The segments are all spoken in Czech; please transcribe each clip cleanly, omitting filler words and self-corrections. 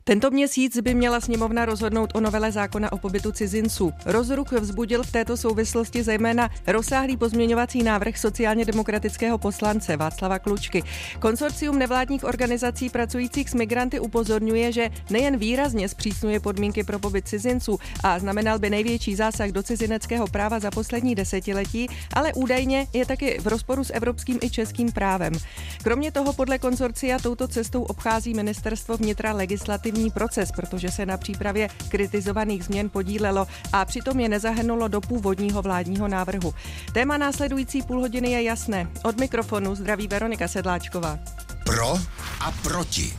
Tento měsíc by měla sněmovna rozhodnout o novele zákona o pobytu cizinců. Rozruch vzbudil v této souvislosti zejména rozsáhlý pozměňovací návrh sociálně demokratického poslance Václava Klučky. Konsorcium nevládních organizací pracujících s migranty upozorňuje, že nejen výrazně zpřísňuje podmínky pro pobyt cizinců a znamenal by největší zásah do cizineckého práva za poslední desetiletí, ale údajně je taky v rozporu s evropským i českým právem. Kromě toho podle konsorcia touto cestou obchází ministerstvo vnitra legislativní proces, protože se na přípravě kritizovaných změn podílelo a přitom je nezahrnulo do původního vládního návrhu. Téma následující půl hodiny je jasné. Od mikrofonu zdraví Veronika Sedláčková. Pro a proti.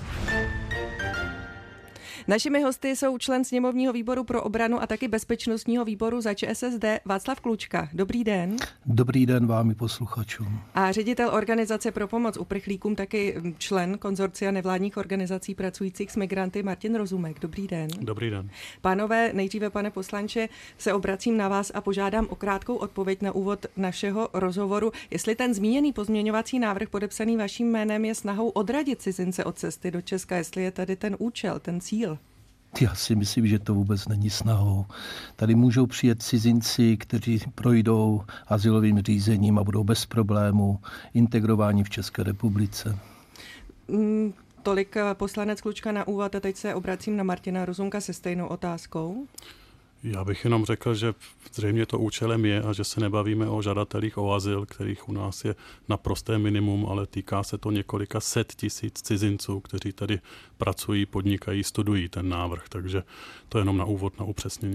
Našimi hosty jsou člen sněmovního výboru pro obranu a taky bezpečnostního výboru za ČSSD Václav Klučka. Dobrý den. Dobrý den vám i posluchačům. A ředitel Organizace pro pomoc uprchlíkům, taky člen konzorcia nevládních organizací pracujících s migranty Martin Rozumek. Dobrý den. Dobrý den. Pánové, nejdříve, pane poslanče, se obracím na vás a požádám o krátkou odpověď na úvod našeho rozhovoru. Jestli ten zmíněný pozměňovací návrh podepsaný vaším jménem je snahou odradit cizince od cesty do Česka, jestli je tady ten účel, ten cíl. Já si myslím, že to vůbec není snahou. Tady můžou přijet cizinci, kteří projdou azylovým řízením a budou bez problémů integrováni v České republice. Tolik poslanec Klučka na úvod a teď se obracím na Martina Rozumka se stejnou otázkou. Já bych jenom řekl, že zřejmě to účelem je a že se nebavíme o žadatelích o azyl, kterých u nás je naprosté minimum, ale týká se to několika set tisíc cizinců, kteří tady pracují, podnikají, studují ten návrh. Takže to je jenom na úvod, na upřesnění.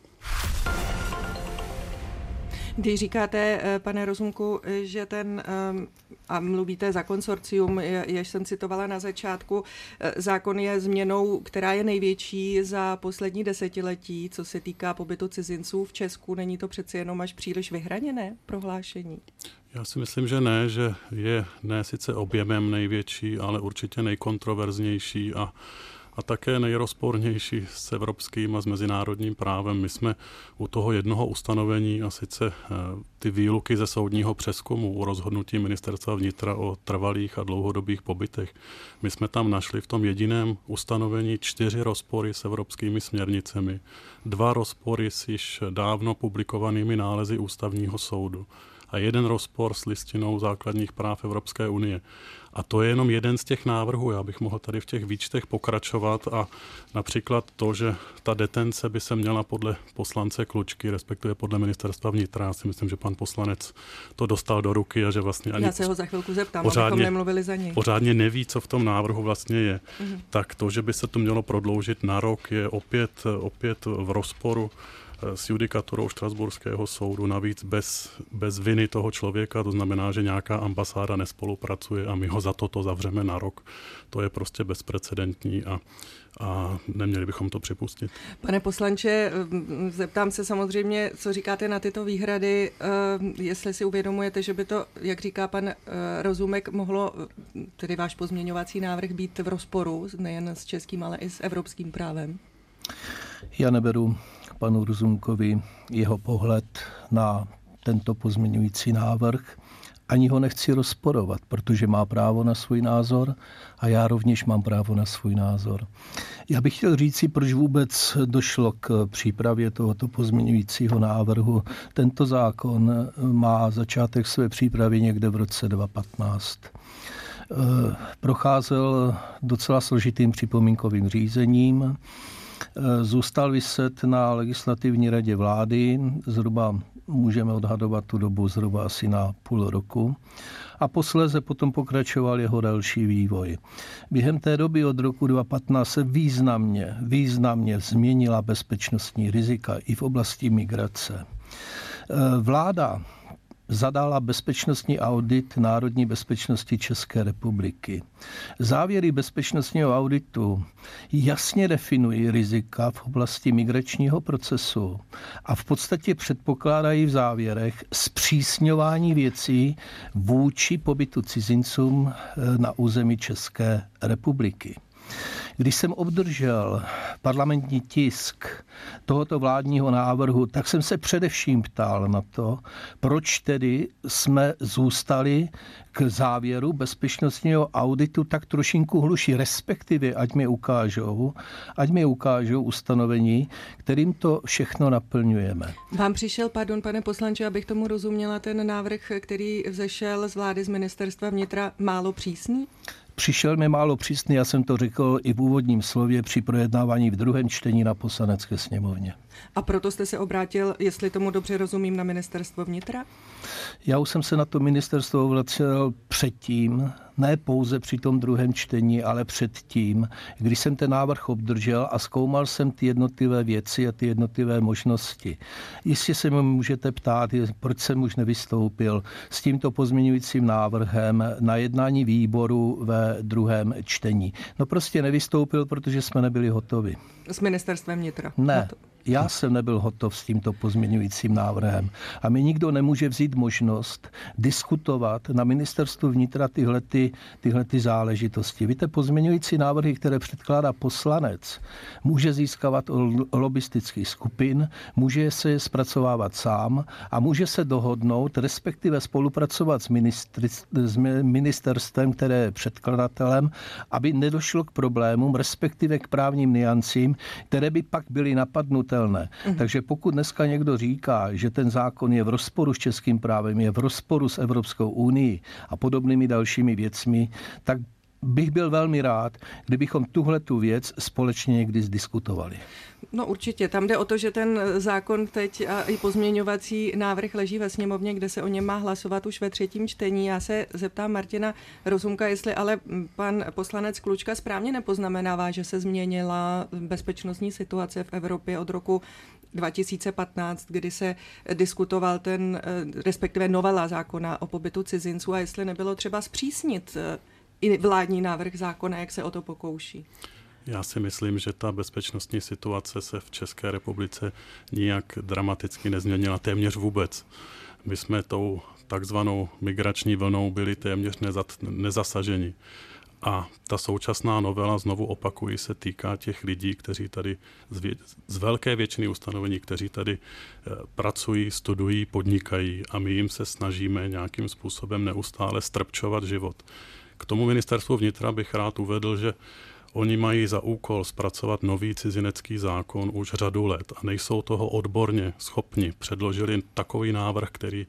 Když říkáte, pane Rozumku, že a mluvíte za konsorcium, jež jsem citovala na začátku, zákon je změnou, která je největší za poslední desetiletí, co se týká pobytu cizinců v Česku, není to přeci jenom až příliš vyhraněné prohlášení? Já si myslím, že ne, že je ne sice objemem největší, ale určitě nejkontroverznější a také nejrozpornější s evropským a s mezinárodním právem. My jsme u toho jednoho ustanovení a sice ty výluky ze soudního přezkumu u rozhodnutí ministerstva vnitra o trvalých a dlouhodobých pobytech. My jsme tam našli v tom jediném ustanovení 4 rozpory s evropskými směrnicemi, 2 rozpory s již dávno publikovanými nálezy ústavního soudu a 1 rozpor s listinou základních práv Evropské unie. A to je jenom jeden z těch návrhů. Já bych mohl tady v těch výčtech pokračovat a například to, že ta detence by se měla podle poslance Klučky, respektive podle ministerstva vnitra. Já si myslím, že pan poslanec to dostal do ruky a že vlastně ani já se ho za chvilku zeptám, abychom nemluvili za něj. Pořádně neví, co v tom návrhu vlastně je. Tak to, že by se to mělo prodloužit na rok, je opět v rozporu s judikaturou Štrasburského soudu, navíc bez viny toho člověka, to znamená, že nějaká ambasáda nespolupracuje a my ho za toto zavřeme na rok. To je prostě bezprecedentní a neměli bychom to připustit. Pane poslanče, zeptám se samozřejmě, co říkáte na tyto výhrady, jestli si uvědomujete, že by to, jak říká pan Rozumek, mohlo, tedy váš pozměňovací návrh, být v rozporu nejen s českým, ale i s evropským právem? Já neberu panu Rozumkovi jeho pohled na tento pozměňující návrh. Ani ho nechci rozporovat, protože má právo na svůj názor a já rovněž mám právo na svůj názor. Já bych chtěl říci, proč vůbec došlo k přípravě tohoto pozměňujícího návrhu. Tento zákon má začátek své přípravy někde v roce 2015. Procházel docela složitým připomínkovým řízením. Zůstal viset na legislativní radě vlády, zhruba můžeme odhadovat tu dobu zhruba asi na půl roku. A posléze potom pokračoval jeho další vývoj. Během té doby od roku 2015 se významně změnila bezpečnostní rizika i v oblasti migrace. Vláda zadala bezpečnostní audit národní bezpečnosti České republiky. Závěry bezpečnostního auditu jasně definují rizika v oblasti migračního procesu a v podstatě předpokládají v závěrech zpřísňování věcí vůči pobytu cizincům na území České republiky. Když jsem obdržel parlamentní tisk tohoto vládního návrhu, tak jsem se především ptal na to, proč tedy jsme zůstali k závěru bezpečnostního auditu tak trošinku hluší, respektive ať mi ukážou ustanovení, kterým to všechno naplňujeme. Vám přišel, pane poslanče, abych tomu rozuměla, ten návrh, který vzešel z vlády z ministerstva vnitra, málo přísný? Přišel mi málo přísný, já jsem to řekl i v úvodním slově při projednávání v druhém čtení na Poslanecké sněmovně. A proto jste se obrátil, jestli tomu dobře rozumím, na ministerstvo vnitra? Já už jsem se na to ministerstvo obracel předtím, ne pouze při tom druhém čtení, ale předtím, když jsem ten návrh obdržel a zkoumal jsem ty jednotlivé věci a ty jednotlivé možnosti. Jistě se mi můžete ptát, proč jsem už nevystoupil s tímto pozměňujícím návrhem na jednání výboru ve druhém čtení. No prostě nevystoupil, protože jsme nebyli hotovi. S ministerstvem vnitra? Ne. Já jsem nebyl hotov s tímto pozměňujícím návrhem. A mi nikdo nemůže vzít možnost diskutovat na ministerstvu vnitra tyhle záležitosti. Víte, pozměňující návrhy, které předkládá poslanec, může získávat od lobistických skupin, může se je zpracovávat sám a může se dohodnout, respektive spolupracovat s ministerstvem, které je předkladatelem, aby nedošlo k problémům, respektive k právním niancím, které by pak byly napadnutelné. Takže pokud dneska někdo říká, že ten zákon je v rozporu s českým právem, je v rozporu s Evropskou unií a podobnými dalšími věcmi, tak bych byl velmi rád, kdybychom tuhletu věc společně někdy zdiskutovali. No určitě. Tam jde o to, že ten zákon teď a i pozměňovací návrh leží ve sněmovně, kde se o něm má hlasovat už ve třetím čtení. Já se zeptám Martina Rozumka, jestli ale pan poslanec Klučka správně nepoznamenává, že se změnila bezpečnostní situace v Evropě od roku 2015, kdy se diskutoval respektive novela zákona o pobytu cizinců a jestli nebylo třeba zpřísnit i vládní návrh zákona, jak se o to pokouší. Já si myslím, že ta bezpečnostní situace se v České republice nijak dramaticky nezměnila téměř vůbec. My jsme tou takzvanou migrační vlnou byli téměř nezasaženi. A ta současná novela, znovu opakuji, se týká těch lidí, kteří tady z velké většiny ustanovení, kteří tady pracují, studují, podnikají a my jim se snažíme nějakým způsobem neustále strpčovat život. K tomu ministerstvu vnitra bych rád uvedl, že oni mají za úkol zpracovat nový cizinecký zákon už řadu let a nejsou toho odborně schopni. Předložili takový návrh, který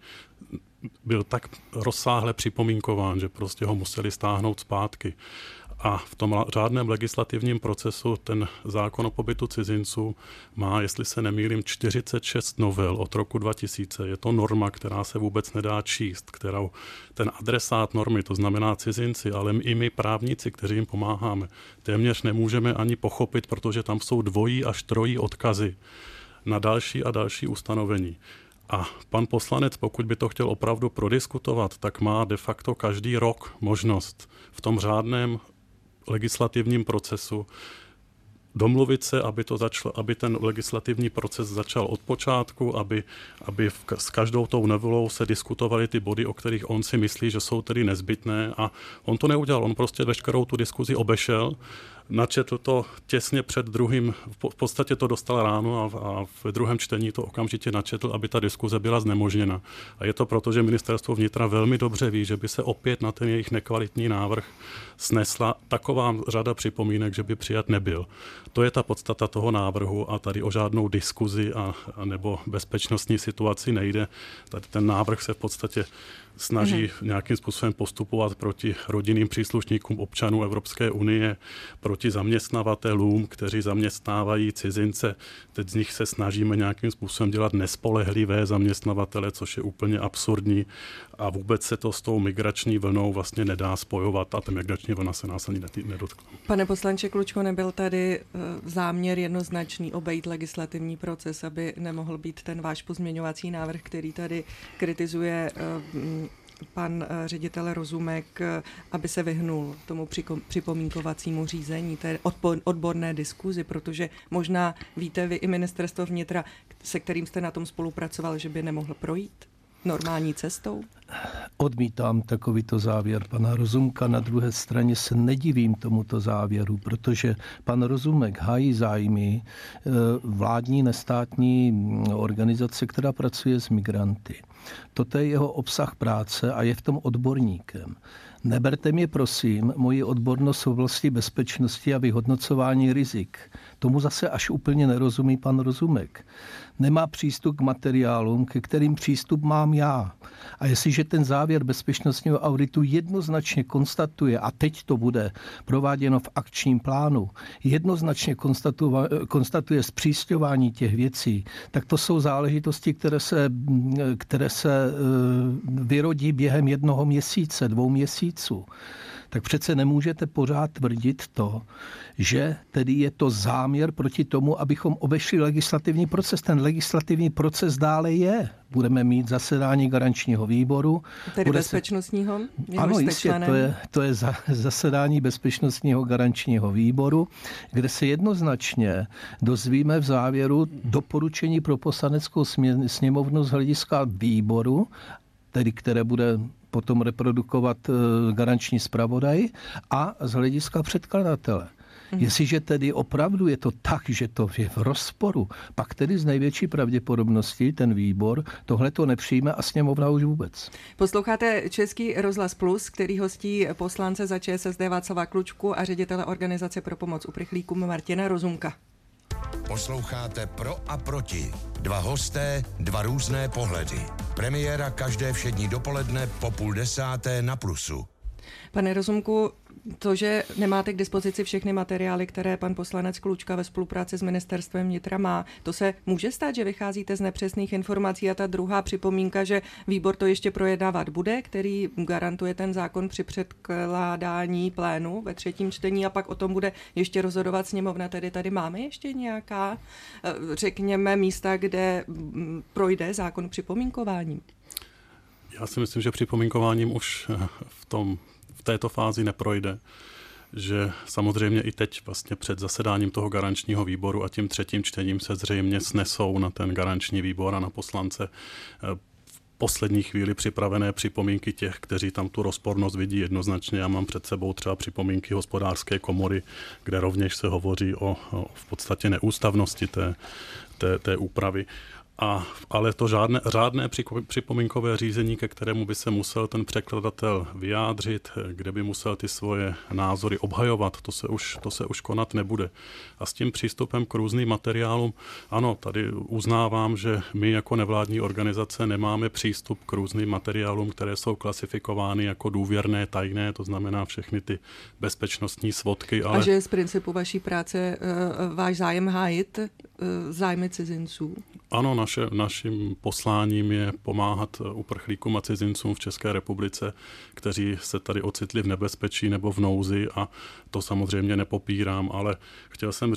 byl tak rozsáhle připomínkován, že prostě ho museli stáhnout zpátky. A v tom řádném legislativním procesu ten zákon o pobytu cizinců má, jestli se nemýlím, 46 novel od roku 2000. Je to norma, která se vůbec nedá číst, kterou ten adresát normy, to znamená cizinci, ale i my právníci, kteří jim pomáháme, téměř nemůžeme ani pochopit, protože tam jsou dvojí až trojí odkazy na další a další ustanovení. A pan poslanec, pokud by to chtěl opravdu prodiskutovat, tak má de facto každý rok možnost v tom řádném legislativním procesu domluvit se, aby ten legislativní proces začal od počátku, aby s každou tou novelou se diskutovaly ty body, o kterých on si myslí, že jsou tedy nezbytné. A on to neudělal, on prostě veškerou tu diskuzi obešel, načetl to těsně před druhým, v podstatě to dostal ráno a v druhém čtení to okamžitě načetl, aby ta diskuze byla znemožněna. A je to proto, že ministerstvo vnitra velmi dobře ví, že by se opět na ten jejich nekvalitní návrh snesla taková řada připomínek, že by přijat nebyl. To je ta podstata toho návrhu a tady o žádnou diskuzi a nebo bezpečnostní situaci nejde. Tady ten návrh se v podstatě snaží nějakým způsobem postupovat proti rodinným příslušníkům občanů Evropské unie, proti zaměstnavatelům, kteří zaměstnávají cizince. Teď z nich se snažíme nějakým způsobem dělat nespolehlivé zaměstnavatele, což je úplně absurdní a vůbec se to s tou migrační vlnou vlastně nedá spojovat a ta migrační vlna se nás ani nedotkne. Pane poslanče Klučko, nebyl tady záměr jednoznačný obejít legislativní proces, aby nemohl být ten váš pozměňovací návrh, který tady kritizuje pan ředitel Rozumek, aby se vyhnul tomu připomínkovacímu řízení, té odborné diskuzi, protože možná víte vy i ministerstvo vnitra, se kterým jste na tom spolupracoval, že by nemohl projít? normální cestou? Odmítám takovýto závěr pana Rozumka. Na druhé straně se nedivím tomuto závěru, protože pan Rozumek hájí zájmy vládní nestátní organizace, která pracuje s migranty. Toto je jeho obsah práce a je v tom odborníkem. Neberte mě prosím moji odbornost v oblasti bezpečnosti a vyhodnocování rizik. Tomu zase až úplně nerozumí pan Rozumek. Nemá přístup k materiálům, ke kterým přístup mám já. A jestliže ten závěr bezpečnostního auditu jednoznačně konstatuje, a teď to bude prováděno v akčním plánu, jednoznačně konstatuje zpřísňování těch věcí, tak to jsou záležitosti, které se vyrodí během 1 měsíce, 2 měsíců. Tak přece nemůžete pořád tvrdit to, že tedy je to záměr proti tomu, abychom obešli legislativní proces. Ten legislativní proces dále je. Budeme mít zasedání garančního výboru. Tedy bezpečnostního? Ano, jistě, to je zasedání bezpečnostního garančního výboru, kde se jednoznačně dozvíme v závěru doporučení pro Poslaneckou sněmovnu z hlediska výboru, tedy které bude potom reprodukovat garanční zpravodaj a z hlediska předkladatele. Jestliže tedy opravdu je to tak, že to je v rozporu, pak tedy z největší pravděpodobností ten výbor tohleto nepřijme a sněmovna už vůbec. Posloucháte Český rozhlas Plus, který hostí poslance za ČSSD Václava Klučku a ředitele Organizace pro pomoc uprchlíkům Martina Rozumka. Posloucháte Pro a proti. 2 hosté, 2 různé pohledy. Premiéra každé všední dopoledne po 9:30 na Plusu. Pane Rozumku, to, že nemáte k dispozici všechny materiály, které pan poslanec Klučka ve spolupráci s ministerstvem vnitra má, to se může stát, že vycházíte z nepřesných informací. A ta druhá připomínka, že výbor to ještě projednávat bude, který garantuje ten zákon při předkládání plénu ve 3. čtení a pak o tom bude ještě rozhodovat sněmovna. Tedy tady máme ještě nějaká, řekněme, místa, kde projde zákon připomínkováním? Já si myslím, že připomínkováním už v této fázi neprojde, že samozřejmě i teď vlastně před zasedáním toho garančního výboru a tím 3. čtením se zřejmě snesou na ten garanční výbor a na poslance v poslední chvíli připravené připomínky těch, kteří tam tu rozpornost vidí jednoznačně. Já mám před sebou třeba připomínky Hospodářské komory, kde rovněž se hovoří o v podstatě neústavnosti té úpravy. Ale to řádné připomínkové řízení, ke kterému by se musel ten překladatel vyjádřit, kde by musel ty svoje názory obhajovat, to se už konat nebude. A s tím přístupem k různým materiálům, ano, tady uznávám, že my jako nevládní organizace nemáme přístup k různým materiálům, které jsou klasifikovány jako důvěrné, tajné, to znamená všechny ty bezpečnostní svodky. A že je z principu vaší práce váš zájem hájit zájmy cizinců? Ano, naším posláním je pomáhat uprchlíkům a cizincům v České republice, kteří se tady ocitli v nebezpečí nebo v nouzi a to samozřejmě nepopírám, ale chtěl jsem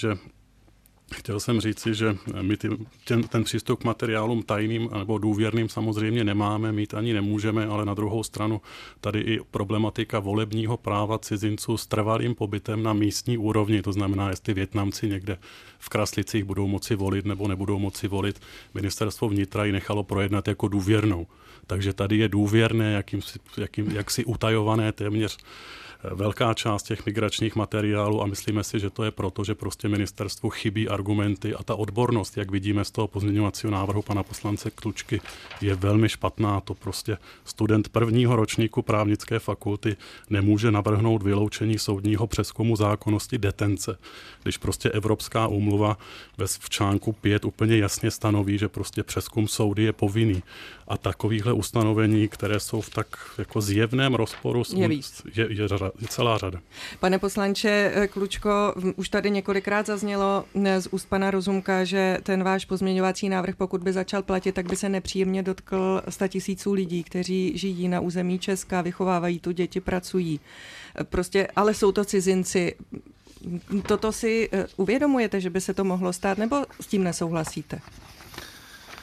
říci, že my ten přístup k materiálům tajným nebo důvěrným samozřejmě nemáme, mít ani nemůžeme, ale na druhou stranu tady i problematika volebního práva cizinců s trvalým pobytem na místní úrovni, to znamená, jestli Vietnamci někde v Kraslicích budou moci volit nebo nebudou moci volit. Ministerstvo vnitra ji nechalo projednat jako důvěrnou. Takže tady je důvěrné, jaksi utajované téměř velká část těch migračních materiálů a myslíme si, že to je proto, že prostě ministerstvu chybí argumenty a ta odbornost, jak vidíme z toho pozměňovacího návrhu pana poslance Klučky, je velmi špatná. To prostě student 1. ročníku právnické fakulty nemůže navrhnout vyloučení soudního přezkumu zákonnosti detence, když prostě Evropská úmluva v článku 5 úplně jasně stanoví, že prostě přezkum soudy je povinný. A takovýchhle ustanovení, které jsou v tak jako zjevném rozporu, je celá řada. Pane poslanče Klučko, už tady několikrát zaznělo z úst pana Rozumka, že ten váš pozměňovací návrh, pokud by začal platit, tak by se nepříjemně dotkl 100 000 lidí, kteří žijí na území Česka, vychovávají tu děti, pracují. Prostě, ale jsou to cizinci. Toto si uvědomujete, že by se to mohlo stát, nebo s tím nesouhlasíte?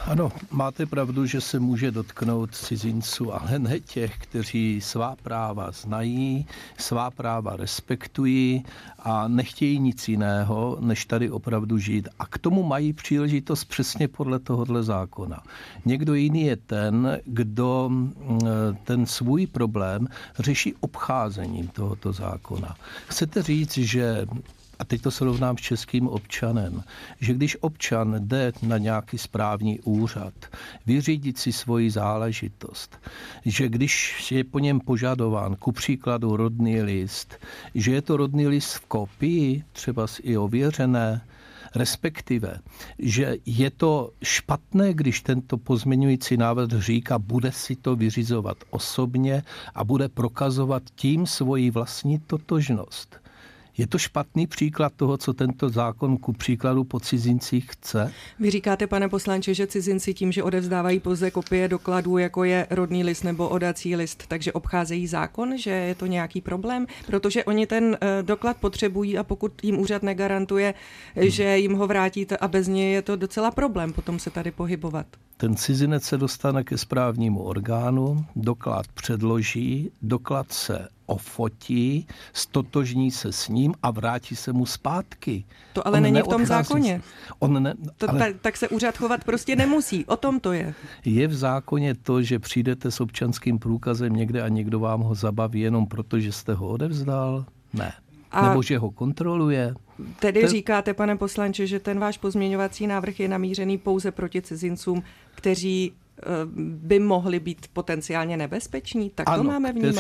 Ano, máte pravdu, že se může dotknout cizinců, ale ne těch, kteří svá práva znají, svá práva respektují a nechtějí nic jiného, než tady opravdu žít. A k tomu mají příležitost přesně podle tohohle zákona. Někdo jiný je ten, kdo ten svůj problém řeší obcházením tohoto zákona. Chcete říct, že a teď to srovnám s českým občanem, že když občan jde na nějaký správní úřad vyřídit si svoji záležitost, že když je po něm požadován ku příkladu rodný list, že je to rodný list v kopii, třeba i ověřené, respektive, že je to špatné, když tento pozměňující návrh říká, bude si to vyřizovat osobně a bude prokazovat tím svoji vlastní totožnost. Je to špatný příklad toho, co tento zákon ku příkladu po cizincích chce? Vy říkáte, pane poslanče, že cizinci tím, že odevzdávají pouze kopie dokladů, jako je rodný list nebo oddací list, takže obcházejí zákon, že je to nějaký problém? Protože oni ten doklad potřebují a pokud jim úřad negarantuje, že jim ho vrátíte a bez něj je to docela problém potom se tady pohybovat. Ten cizinec se dostane ke správnímu orgánu, doklad předloží, doklad se ofotí, stotožní se s ním a vrátí se mu zpátky. To ale není v tom zákoně. Tak se úřad chovat prostě nemusí. O tom to je. Je v zákoně to, že přijdete s občanským průkazem někde a někdo vám ho zabaví jenom proto, že jste ho odevzdal? Ne. Nebo že ho kontroluje? Tedy říkáte, pane poslanče, že ten váš pozměňovací návrh je namířený pouze proti cizincům, kteří by mohli být potenciálně nebezpeční? Tak ano, to máme vnímat.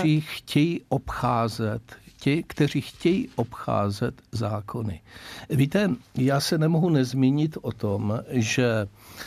Kteří chtějí obcházet zákony. Víte, já se nemohu nezmínit o tom, že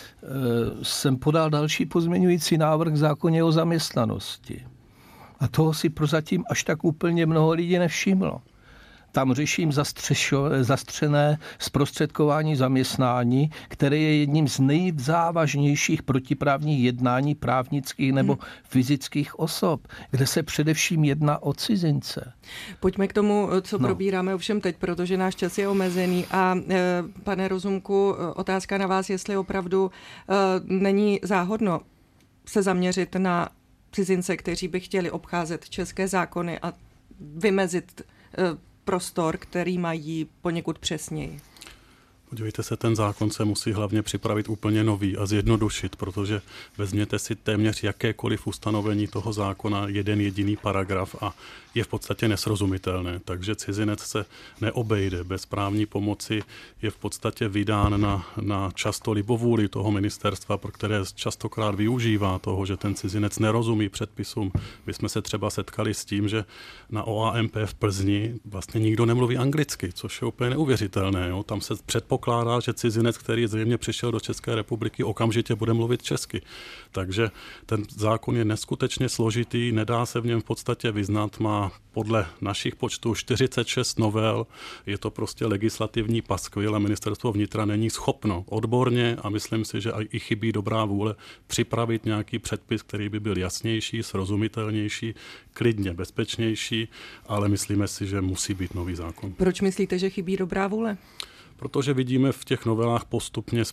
jsem podal další pozměňující návrh k zákoně o zaměstnanosti. A toho si prozatím až tak úplně mnoho lidí nevšimlo. Tam řeším zastřené zprostředkování zaměstnání, které je jedním z nejzávažnějších protiprávních jednání právnických nebo fyzických osob, kde se především jedná o cizince. Pojďme k tomu, co probíráme ovšem teď, protože náš čas je omezený. A pane Rozumku, otázka na vás, jestli opravdu není záhodno se zaměřit na cizince, kteří by chtěli obcházet české zákony a vymezit prostor, který mají poněkud přesněji. Podívejte se, ten zákon se musí hlavně připravit úplně nový a zjednodušit, protože vezměte si téměř jakékoliv ustanovení toho zákona, jeden jediný paragraf a je v podstatě nesrozumitelné. Takže cizinec se neobejde. Bez právní pomoci je v podstatě vydán na často libovůli toho ministerstva, pro které častokrát využívá toho, že ten cizinec nerozumí předpisům. My jsme se třeba setkali s tím, že na OAMP v Plzni vlastně nikdo nemluví anglicky, což je úplně neuvěřitelné. Jo? Tam se předpokládá, že cizinec, který zřejmě přišel do České republiky, okamžitě bude mluvit česky. Takže ten zákon je neskutečně složitý, nedá se v něm v podstatě vyznat, má podle našich počtů 46 novel, je to prostě legislativní paskvil a ministerstvo vnitra není schopno odborně a myslím si, že i chybí dobrá vůle připravit nějaký předpis, který by byl jasnější, srozumitelnější, klidně bezpečnější, ale myslíme si, že musí být nový zákon. Proč myslíte, že chybí dobrá vůle? Protože vidíme v těch novelách postupně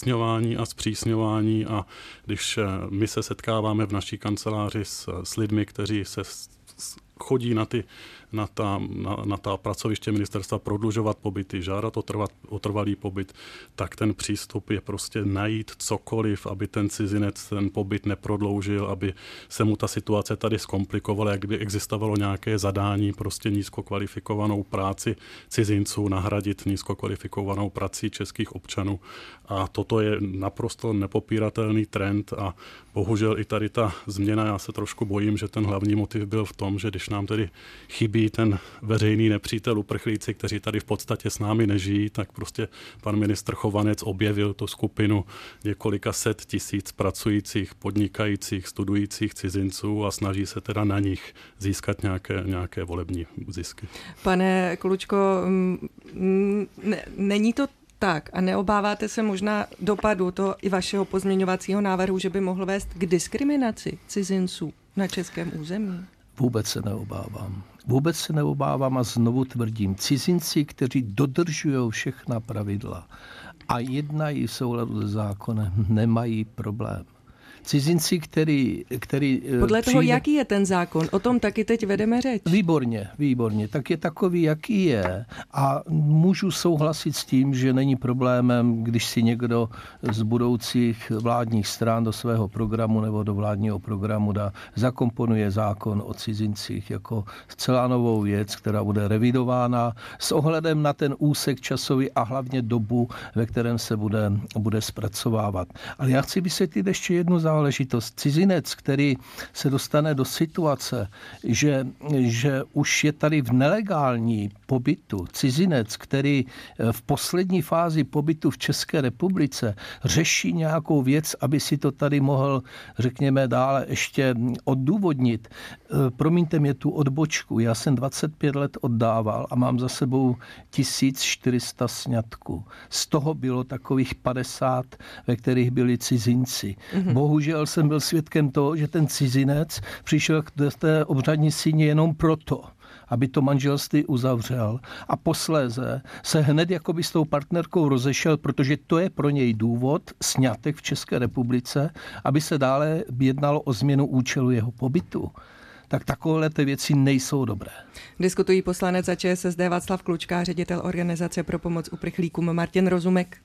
zpřísňování a když my se setkáváme v naší kanceláři s lidmi, kteří se chodí na ta pracoviště ministerstva prodlužovat pobyty, žádat o trvalý pobyt, tak ten přístup je prostě najít cokoliv, aby ten cizinec ten pobyt neprodloužil, aby se mu ta situace tady zkomplikovala, jak by existovalo nějaké zadání, prostě nízkokvalifikovanou práci cizinců nahradit nízkokvalifikovanou prací českých občanů. A toto je naprosto nepopíratelný trend a bohužel i tady ta změna, já se trošku bojím, že ten hlavní motiv byl v tom, že když nám tedy chybí ten veřejný nepřítel uprchlíci, kteří tady v podstatě s námi nežijí, tak prostě pan ministr Chovanec objevil tu skupinu několika set tisíc pracujících, podnikajících, studujících cizinců a snaží se teda na nich získat nějaké volební zisky. Pane Klučko, není to tak a neobáváte se možná dopadu toho i vašeho pozměňovacího návrhu, že by mohl vést k diskriminaci cizinců na českém území? Vůbec se neobávám. Vůbec se neobávám a znovu tvrdím, cizinci, kteří dodržují všechna pravidla a jednají v souladu se zákonem, nemají problém. Cizinci, který podle toho, jaký je ten zákon, o tom taky teď vedeme řeč. Výborně. Tak je takový, jaký je. A můžu souhlasit s tím, že není problémem, když si někdo z budoucích vládních stran do svého programu nebo do vládního programu zakomponuje zákon o cizincích jako zcela novou věc, která bude revidována s ohledem na ten úsek časový a hlavně dobu, ve kterém se bude zpracovávat. Ale já chci vysvětlit ještě jednu záležitost. Cizinec, který se dostane do situace, že už je tady v nelegální pobytu, cizinec, který v poslední fázi pobytu v České republice řeší nějakou věc, aby si to tady mohl, řekněme, dále ještě odůvodnit. Promiňte mě tu odbočku. Já jsem 25 let oddával a mám za sebou 1400 sňatků. Z toho bylo takových 50, ve kterých byli cizinci. Bohužel jsem byl svědkem toho, že ten cizinec přišel k té obřadní síni jenom proto, aby to manželství uzavřel a posléze se hned jakoby s tou partnerkou rozešel, protože to je pro něj důvod sňatek v České republice, aby se dále jednalo o změnu účelu jeho pobytu. Tak takovéhle ty věci nejsou dobré. Diskutují poslanec za ČSSD Václav Klučka, ředitel Organizace pro pomoc uprchlíkům Martin Rozumek,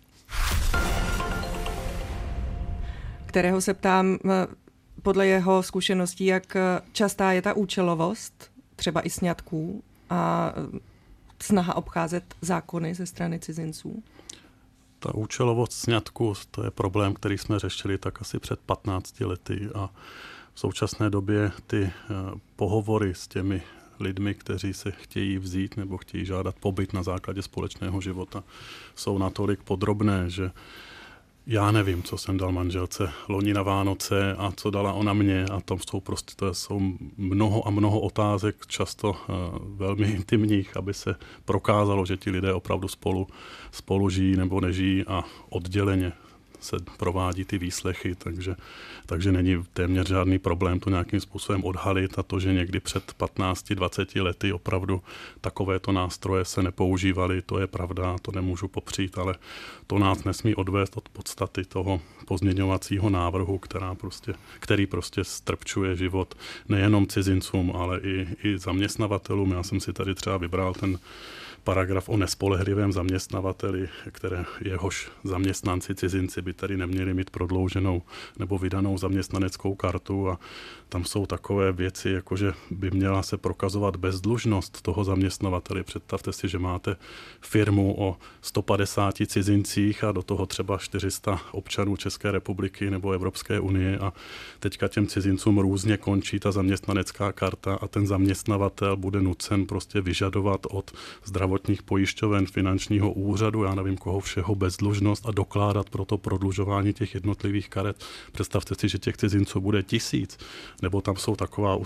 kterého se ptám podle jeho zkušeností, jak častá je ta účelovost, třeba i sňatků, a snaha obcházet zákony ze strany cizinců. Ta účelovost sňatku, to je problém, který jsme řešili tak asi před 15 lety a v současné době ty pohovory s těmi lidmi, kteří se chtějí vzít nebo chtějí žádat pobyt na základě společného života, jsou natolik podrobné, že já nevím, co jsem dal manželce loni na Vánoce a co dala ona mě a to jsou mnoho a mnoho otázek, často velmi intimních, aby se prokázalo, že ti lidé opravdu spolu žijí nebo nežijí a odděleně se provádí ty výslechy, takže není téměř žádný problém to nějakým způsobem odhalit a to, že někdy před 15-20 lety opravdu takovéto nástroje se nepoužívaly, to je pravda, to nemůžu popřít, ale to nás nesmí odvést od podstaty toho pozměňovacího návrhu, který prostě strpčuje život nejenom cizincům, ale i zaměstnavatelům. Já jsem si tady třeba vybral ten paragraf o nespolehlivém zaměstnavateli, jehož zaměstnanci cizinci by tady neměli mít prodlouženou nebo vydanou zaměstnaneckou kartu a tam jsou takové věci, jako že by měla se prokazovat bezdlužnost toho zaměstnavatele. Představte si, že máte firmu o 150 cizincích a do toho třeba 400 občanů České republiky nebo Evropské unie a teďka těm cizincům různě končí ta zaměstnanecká karta a ten zaměstnavatel bude nucen prostě vyžadovat od zdravotních pojišťoven, finančního úřadu, já nevím koho všeho, bezdlužnost a dokládat pro to prodlužování těch jednotlivých karet. Představte si, že těch cizinců bude 1000. Nebo tam jsou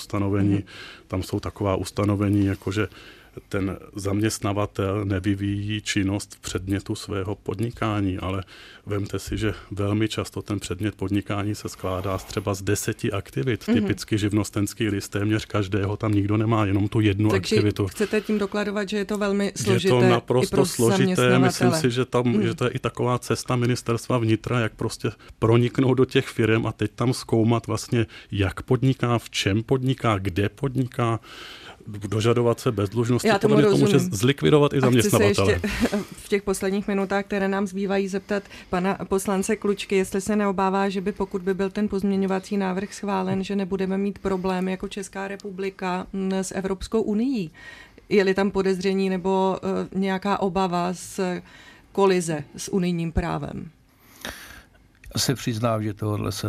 taková ustanovení, jakože ten zaměstnavatel nevyvíjí činnost v předmětu svého podnikání, ale vemte si, že velmi často ten předmět podnikání se skládá třeba z 10 aktivit. Typicky živnostenský list, téměř každého tam nikdo nemá, jenom tu jednu aktivitu. Takže chcete tím dokladovat, že je to velmi složité? Je to naprosto složité. Myslím si, že to je i taková cesta ministerstva vnitra, jak prostě proniknout do těch firem a teď tam zkoumat vlastně, jak podniká, v čem podniká, kde podniká, dožadovat se bezdlužnosti, podle mě to může zlikvidovat i zaměstnavatele. A chci se ještě v těch posledních minutách, které nám zbývají, zeptat pana poslance Klučky, jestli se neobává, že by pokud by byl ten pozměňovací návrh schválen, že nebudeme mít problém jako Česká republika s Evropskou unií. Je-li tam podezření nebo nějaká obava z kolize s unijním právem? Se přiznám, že tohle se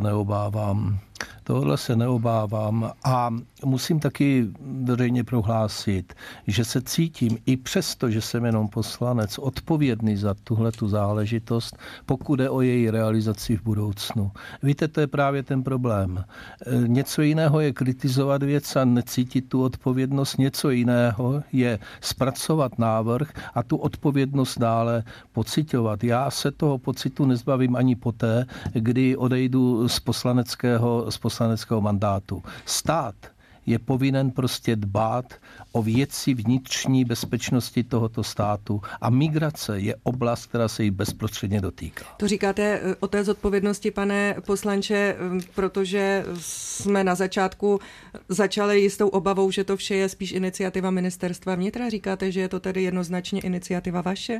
neobávám a musím taky veřejně prohlásit, že se cítím i přesto, že jsem jenom poslanec, odpovědný za tuhletu záležitost, pokud jde o její realizaci v budoucnu. Víte, to je právě ten problém. Něco jiného je kritizovat věc a necítit tu odpovědnost, něco jiného je zpracovat návrh a tu odpovědnost dále pociťovat. Já se toho pocitu nezbavím ani poté, kdy odejdu z poslaneckého mandátu. Stát je povinen prostě dbát o věci vnitřní bezpečnosti tohoto státu a migrace je oblast, která se jí bezprostředně dotýká. To říkáte o té zodpovědnosti, pane poslanče, protože jsme na začátku začali jistou obavou, že to vše je spíš iniciativa ministerstva vnitra. Říkáte, že je to tedy jednoznačně iniciativa vaše?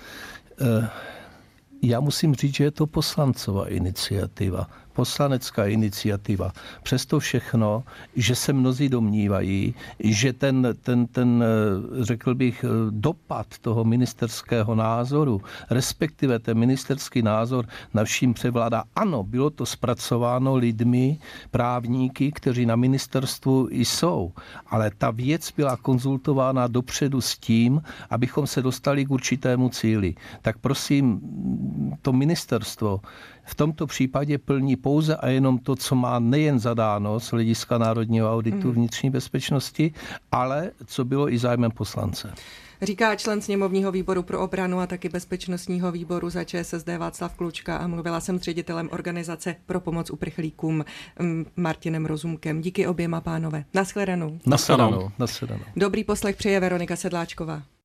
Já musím říct, že je to poslancova iniciativa, poslanecká iniciativa. Přesto všechno, že se mnozí domnívají, že ten řekl bych, dopad toho ministerského názoru, respektive ten ministerský názor na vším převládá. Ano, bylo to zpracováno lidmi, právníky, kteří na ministerstvu jsou, ale ta věc byla konzultována dopředu s tím, abychom se dostali k určitému cíli. Tak prosím, to ministerstvo v tomto případě plní pouze a jenom to, co má nejen zadáno z hlediska Národního auditu vnitřní bezpečnosti, ale co bylo i zájmem poslance. Říká člen sněmovního výboru pro obranu a taky bezpečnostního výboru za ČSSD Václav Klučka a mluvila jsem s ředitelem organizace pro pomoc uprchlíkům Martinem Rozumkem. Díky oběma, pánové. Nashledanou. Nashledanou. Dobrý poslech přeje Veronika Sedláčková.